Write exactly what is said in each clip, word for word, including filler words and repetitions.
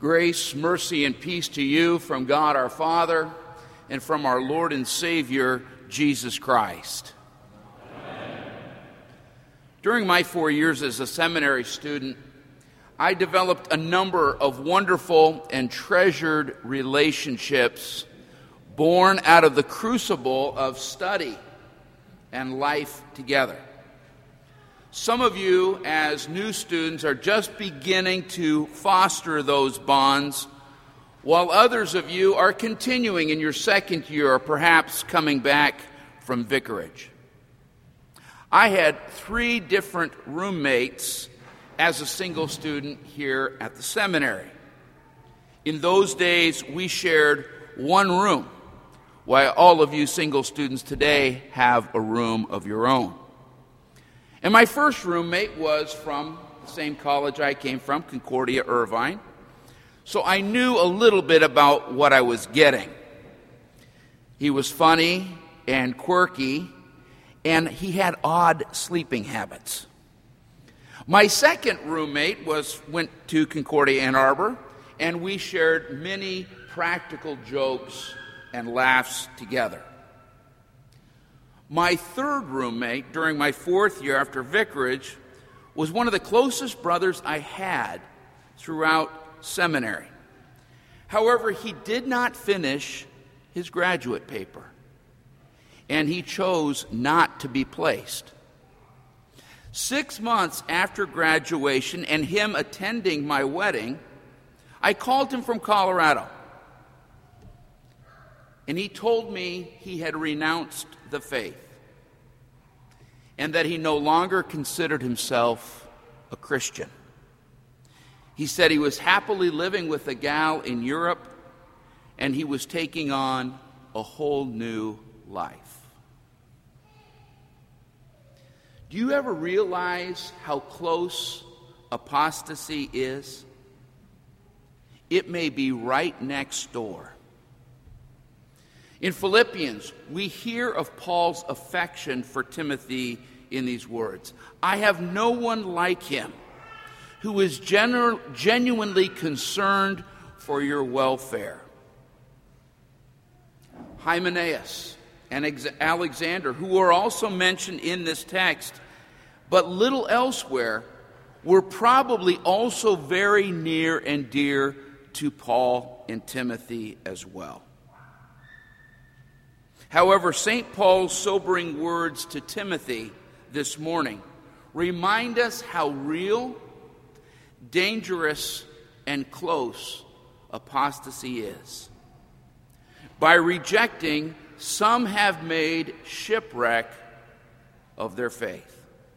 Grace, mercy, and peace to you from God our Father and from our Lord and Savior, Jesus Christ. Amen. During my four years as a seminary student, I developed a number of wonderful and treasured relationships born out of the crucible of study and life together. Some of you, as new students, are just beginning to foster those bonds, while others of you are continuing in your second year or perhaps coming back from vicarage. I had three different roommates as a single student here at the seminary. In those days, we shared one room, while all of you single students today have a room of your own. And my first roommate was from the same college I came from, Concordia Irvine, so I knew a little bit about what I was getting. He was funny and quirky, and he had odd sleeping habits. My second roommate was went to Concordia Ann Arbor, and we shared many practical jokes and laughs together. My third roommate during my fourth year after vicarage was one of the closest brothers I had throughout seminary. However, he did not finish his graduate paper, and he chose not to be placed. Six months after graduation and him attending my wedding, I called him from Colorado, and he told me he had renounced the faith and that he no longer considered himself a Christian. He said he was happily living with a gal in Europe, and he was taking on a whole new life. Do you ever realize how close apostasy is? It may be right next door. In Philippians, we hear of Paul's affection for Timothy in these words: I have no one like him who is genu- genuinely concerned for your welfare. Hymenaeus and Alexander, who are also mentioned in this text, but little elsewhere, were probably also very near and dear to Paul and Timothy as well. However, Saint Paul's sobering words to Timothy this morning remind us how real, dangerous, and close apostasy is. By rejecting, some have made shipwreck of their faith.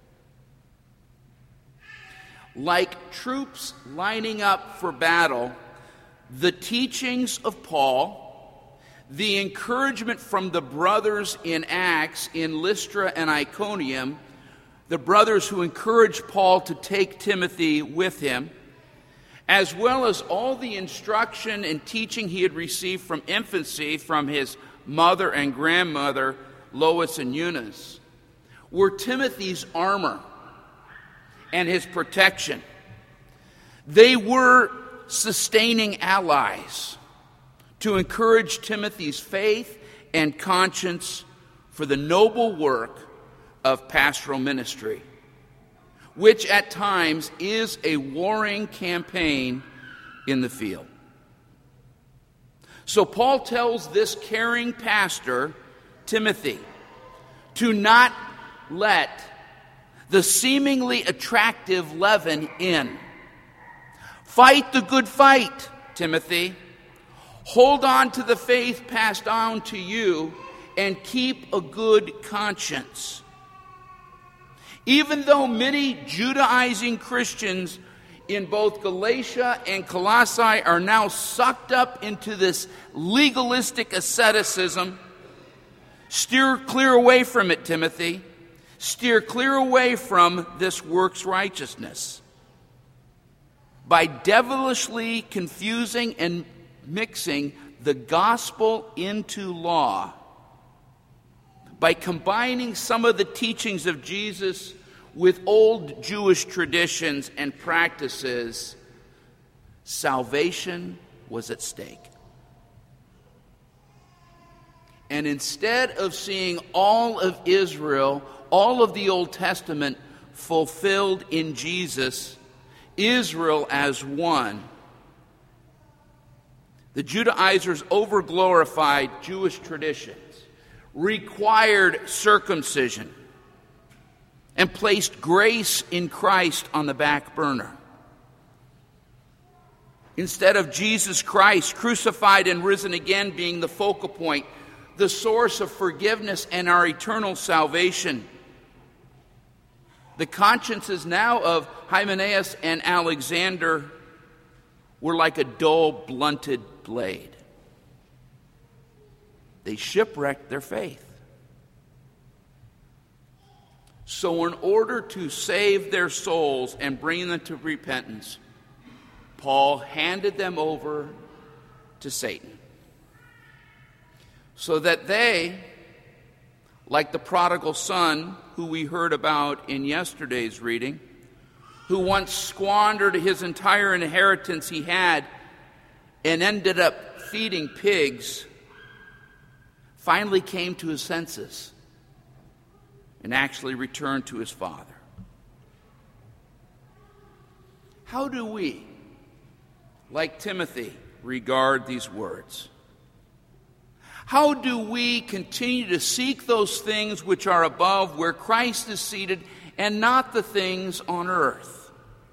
Like troops lining up for battle, the teachings of Paul, the encouragement from the brothers in Acts in Lystra and Iconium, the brothers who encouraged Paul to take Timothy with him, as well as all the instruction and teaching he had received from infancy from his mother and grandmother, Lois and Eunice, were Timothy's armor and his protection. They were sustaining allies to encourage Timothy's faith and conscience for the noble work of pastoral ministry, which at times is a warring campaign in the field. So Paul tells this caring pastor, Timothy, to not let the seemingly attractive leaven in. Fight the good fight, Timothy. Hold on to the faith passed on to you and keep a good conscience. Even though many Judaizing Christians in both Galatia and Colossae are now sucked up into this legalistic asceticism, steer clear away from it, Timothy. Steer clear away from this works righteousness. By devilishly confusing and mixing the gospel into law, by combining some of the teachings of Jesus with old Jewish traditions and practices, Salvation was at stake. And instead of seeing all of Israel, all of the Old Testament fulfilled in Jesus, Israel as one, the Judaizers overglorified Jewish traditions, required circumcision, and placed grace in Christ on the back burner. Instead of Jesus Christ, crucified and risen again, being the focal point, the source of forgiveness and our eternal salvation, the consciences now of Hymenaeus and Alexander were like a dull, blunted blade. They shipwrecked their faith. So in order to save their souls and bring them to repentance, Paul handed them over to Satan, so that they, like the prodigal son who we heard about in yesterday's reading, who once squandered his entire inheritance he had and ended up feeding pigs, finally came to his senses and actually returned to his father. How do we, like Timothy, regard these words? How do we continue to seek those things which are above, where Christ is seated, and not the things on earth?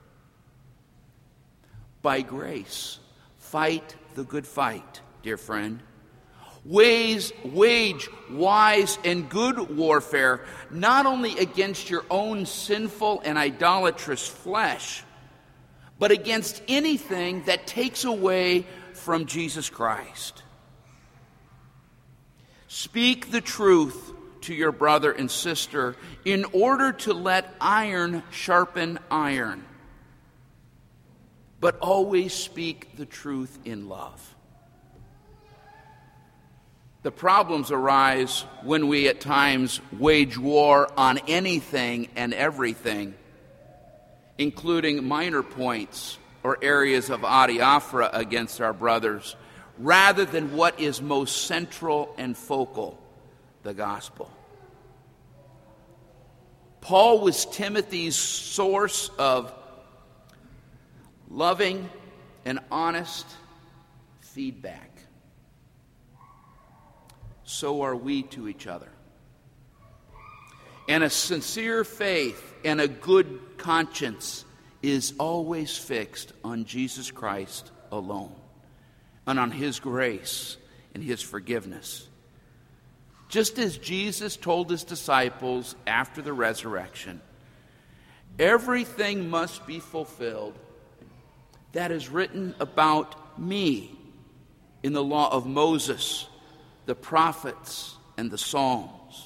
By grace, fight the good fight, dear friend. Ways, wage wise and good warfare, not only against your own sinful and idolatrous flesh, but against anything that takes away from Jesus Christ. Speak the truth to your brother and sister in order to let iron sharpen iron, but always speak the truth in love. The problems arise when we at times wage war on anything and everything, including minor points or areas of adiaphora against our brothers, rather than what is most central and focal, the gospel. Paul was Timothy's source of loving and honest feedback. So are we to each other. And a sincere faith and a good conscience is always fixed on Jesus Christ alone, and on His grace and His forgiveness. Just as Jesus told His disciples after the resurrection, everything must be fulfilled that is written about me in the law of Moses, the prophets, and the Psalms.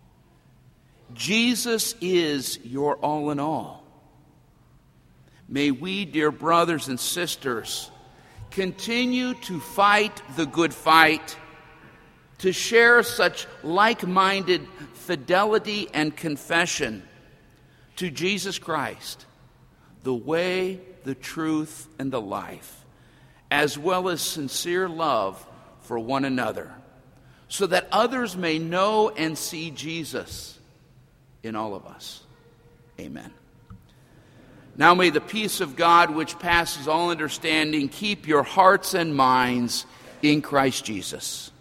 Jesus is your all in all. May we, dear brothers and sisters, continue to fight the good fight, to share such like-minded fidelity and confession to Jesus Christ, the way, the truth, and the life, as well as sincere love for one another, so that others may know and see Jesus in all of us. Amen. Now may the peace of God, which passes all understanding, keep your hearts and minds in Christ Jesus.